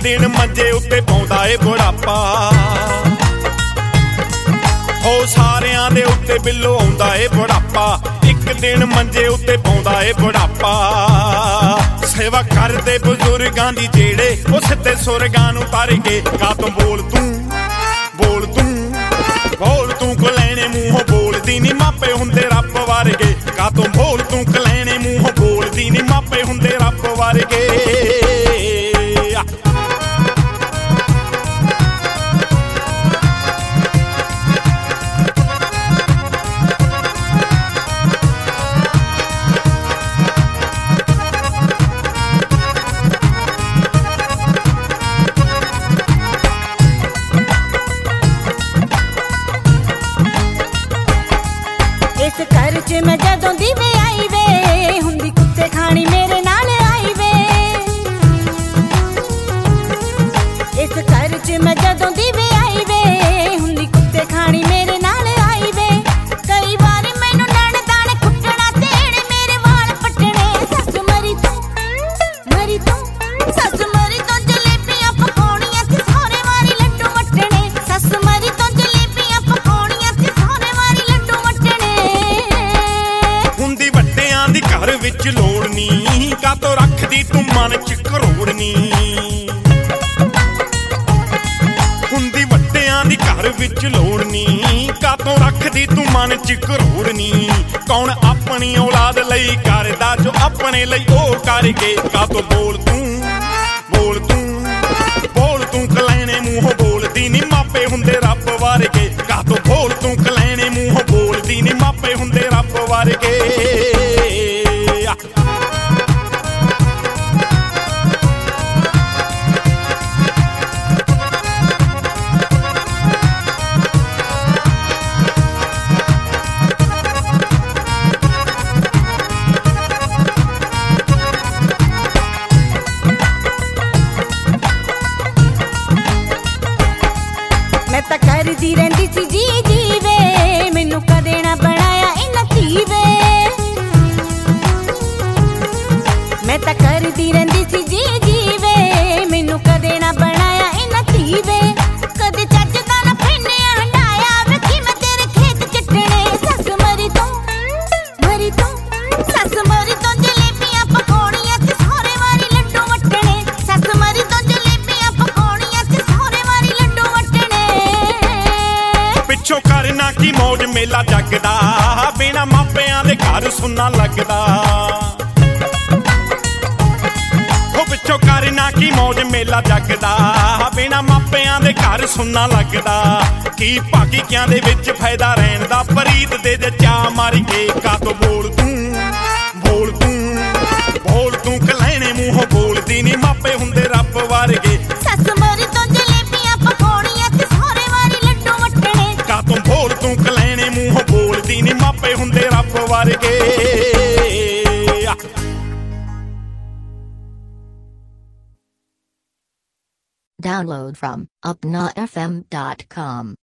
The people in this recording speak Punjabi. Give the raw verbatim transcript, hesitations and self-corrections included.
ਦਿਨ ਮੰਜੇ ਉੱਤੇ ਪਾਉਂਦਾ ਏ ਬੁਢਾਪਾ ਹੋ ਸਾਰਿਆਂ ਦੇ ਉੱਤੇ ਬਿੱਲੋ ਆਉਂਦਾ ਏ ਬੁਢਾਪਾ ਇੱਕ ਦਿਨ ਮੰਜੇ ਉੱਤੇ ਪਾਉਂਦਾ ਏ ਬੁਢਾਪਾ ਸੇਵਾ ਕਰਦੇ ਬਜ਼ੁਰਗਾਂ ਦੀ ਜਿਹੜੇ ਉਹ ਸਿੱਧੇ ਸੁਰਗਾਂ ਨੂੰ ਤਰ ਗਏ ਕਾਤੋਂ ਬੋਲ ਤੂੰ ਬੋਲ ਤੂੰ ਬੋਲ ਤੂੰ ਕਲੈਣੇ ਮੂੰਹੋਂ ਬੋਲਦੀ ਨੀ ਮਾਪੇ ਹੁੰਦੇ ਰੱਬ ਵਰਗੇ ਕਾਤੋਂ ਬੋਲ ਤੂੰ ਕਲੈਣੇ ਮੂੰਹੋਂ ਬੋਲਦੀ ਨੀ ਮਾਪੇ ਹੁੰਦੇ ਰੱਬ ਵਰਗੇ ਇਸ ਘਰ 'ਚ ਮੈਂ ਜਦੋਂ ਦੀ ਵੇ ਆਈ ਵੇ ਹੁੰਦੀ ਕੁੱਤੇ ਖਾਣੀ ਮੇਰੇ ਨਾਲ ਆਈ ਵੇ ਇਸ ਘਰ 'ਚ ਮੈਂ ਜਦੋਂ ਦੀ ਵੇ ਆਈ ਵੇ ਹੁੰਦੀ ਕੁੱਤੇ ਖਾਣੀ ਮੇਰੇ ਨਾਲ ਆਈ ਵੇ ਕਈ ਵਾਰ ਮੈਨੂੰ ਨਣ ਦਾਣੇ ਕੁੱਟਣਾ ਤੇੜੇ ਮੇਰੇ ਵਾਲ ਪੱਟਣੇ ਸੱਸ ਮਰੀ ਤੂੰ ਮਰੀ ਤੂੰ ਸੱਸ ਮਰੀ ਤੋਂ ਜਲੇਬੀਆਂ ਪਕਾਉਣੀਆਂ ਤੇ ਸਹੁਰੇ ਵਾਰੀ ਲੱਡੂ ਵਟਣੇ ਸੱਸ ਮਰੀ ਤੋਂ ਜਲੇਬੀਆਂ ਪਕਾਉਣੀਆਂ ਤੇ ਸਹੁਰੇ ਵਾਰੀ ਲੱਡੂ ਵਟਣੇ ਹੁੰਦੀ ਵੱਡਿਆਂ ਦੀ ਘਰ ਵਿੱਚ ਲੋੜ ਨੀ ਕਾਤੋਂ ਰੱਖਦੀ ਤੂੰ ਮਨ ਚ ਕਰੋੜ ਨੀ ਹੁੰਦੀ ਵੱਡਿਆਂ ਦੀ ਘਰ ਵਿੱਚ ਲੋੜ ਨੀ ਕਾਤੋਂ ਰੱਖਦੀ ਤੂੰ ਮਨ ਚ ਕਰੋੜ ਨੀ ਕੌਣ ਆਪਣੀ ਔਲਾਦ ਲਈ ਕਰਦਾ ਜੋ ਆਪਣੇ ਲਈ ਉਹ ਕਰਕੇ ਕਾਤੋਂ ਬੋਲ ਤੂੰ ਬੋਲ ਤੂੰ ਬੋਲ ਤੂੰ ਕਲੈਣੇ ਮੂੰਹੋਂ ਬੋਲਦੀ ਨੀ ਮਾਪੇ ਹੁੰਦੇ ਰੱਬ ਵਰਗੇ ਕਾਤੋਂ ਬੋਲ ਤੂੰ ਕਲੈਣੇ ਮੂੰਹੋਂ ਬੋਲਦੀ ਨੀ ਮਾਪੇ ਹੁੰਦੇ ਰੱਬ ਵਰਗੇ ਮੈਂ ਤਾਂ ਕਰਦੀ ਰਹਿੰਦੀ ਸੀ ਜੀ ਜੀ ਵੇ ਮੈਨੂੰ ਕਦੇ ਨਾ ਬਣਾਇਆ ਇਹਨਾਂ ਧੀ ਵੇ ਮੈਂ ਤਾਂ ਕਰਦੀ ਰਹਿੰਦੀ ਸੀ ਜੀ ਜੀ ਵੇ ਮੈਨੂੰ ਕਦੇ ਨਾ ਬਣਾਇਆ ਇਹਨਾਂ ਧੀ ਵੇ ਕਦੇ ਚੱਜ ਦਾ ਨਾ ਫਿੰਨਿਆ ਹੰਡਾਇਆ ਵੇਖੀ ਮੈਂ ਤੇਰੇ ਖੇਤ ਚੱਟਣੇ ਸੱਸ ਮਰੀ ਤੂੰ ਮਰੀ ਤੂੰ ਸੱਸ ਮਰੀ ਤੋਂ ਜਲੇਬੀਆਂ ਪਕਾਉਣੀਆਂ ਤੇ ਸਹੁਰੇ ਵਾਰੀ ਲੱਡੂ ਵਟਣੇ ਸੱਸ ਮਰੀ ਤੋਂ ਜਲੇਬੀਆਂ ਪਕਾਉਣੀਆਂ ਤੇ ਸਹੁਰੇ ਵਾਰੀ ਲੱਡੂ ਵਟਣੇ ਪਿੱਛੋਂ ਕਰਨਾ ਕੀ ਮੌਜ ਮੇਲਾ ਜਗਦਾ ਬਿਨਾਂ ਮਾਪਿਆਂ ਦੇ ਘਰ ਸੁੰਨਾ ਲੱਗਦਾ ਉਹ ਪਿੱਛੋਂ ਕਰਨਾ ਕੀ ਮੌਜ ਮੇਲਾ ਜਗਦਾ ਬਿਨਾਂ ਮਾਪਿਆਂ ਦੇ ਘਰ ਸੁੰਨਾ ਲੱਗਦਾ ਕੀ ਭਾਗੀਆਂ ਦੇ ਵਿੱਚ ਫਾਇਦਾ ਰਹਿਣ ਦਾ ਪ੍ਰੀਤ ਦੇ ਦੇ ਚਾਅ ਮਰ ਕੇ ਕਾਤੋਂ ਬੋਲ ਤੂੰ ਬੋਲ ਤੂੰ ਬੋਲ ਤੂੰ ਕਲੈਣੇ ਮੂੰਹੋਂ ਬੋਲਦੀ ਨੀ ਮਾਪੇ ਹੁੰਦੇ ਰੱਬ ਵਰਗੇ ਸੱਸ ਮਰੀ ਤੋਂ ਜਲੇਬੀਆਂ ਪਕਾਉਣੀਆਂ ਤੇ ਸਹੁਰੇ ਵਾਰੀ ਲੱਡੂ ਵਟਣੇ ਕਾਤੋਂ ਬੋਲ ਤੂੰ ਕਲੈਣੇ ਮੂੰਹੋਂ ਬੋਲਦੀ ਨੀ ਮਾਪੇ ਹੁੰਦੇ ਰੱਬ ਵਰਗੇ Download from upnotfm dot com.